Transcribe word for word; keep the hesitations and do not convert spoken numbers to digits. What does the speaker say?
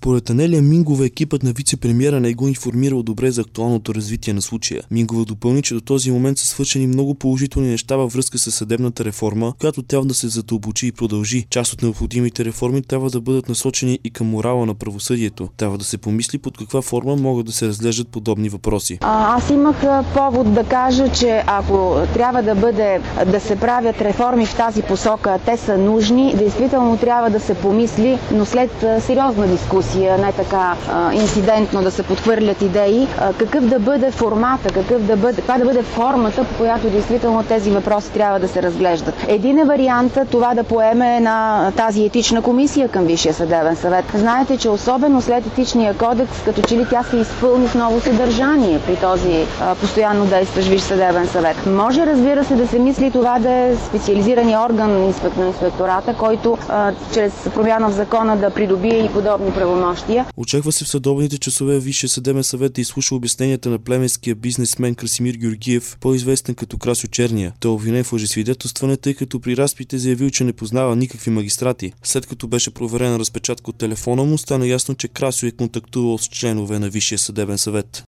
Според Анелия Мингова, екипът на вице-премиера не го информирал добре за актуалното развитие на случая. Мингова допълни, че до този момент са свършени много положителни неща във връзка с съдебната реформа, която трябва да се задълбочи и продължи. Част от необходимите реформи трябва да бъдат насочени и към морала на правосъдието. Трябва да се помисли под каква форма могат да се разглеждат подобни въпроси. А, аз имах повод да кажа, че ако трябва да бъде да се правят реформи в тази посока, те са нужни, действително трябва да се помисли, но след сериозна дискусия, не така а, инцидентно да се подхвърлят идеи, а, какъв да бъде формата, какъв да бъде, каква да бъде формата, по която действително тези въпроси трябва да се разглеждат. Един е варианта това да поеме на тази етична комисия към Висшия съдебен съвет. Знаете, че особено след етичния кодекс, като че ли тя се изпълни с ново съдържание при този а, постоянно действащ Висш съдебен съвет. Може, разбира се, да се мисли това да е специализирания орган на инспектората, който а, чрез промяна в закона да придобие и подобни правомощия. Очаква се в съдобните часове Висшия съдебен съвет да изслуша обясненията на плевенския бизнесмен Красимир Георгиев, по-известен като Красьо Черния. Той е обвинен в лъжесвидетелстване, тъй като при разпитите заявил, че не познава никакви магистрати. След като беше проверена разпечатка от телефона му, стана ясно, че Красьо е контактувал с членове на Висшия съдебен съвет.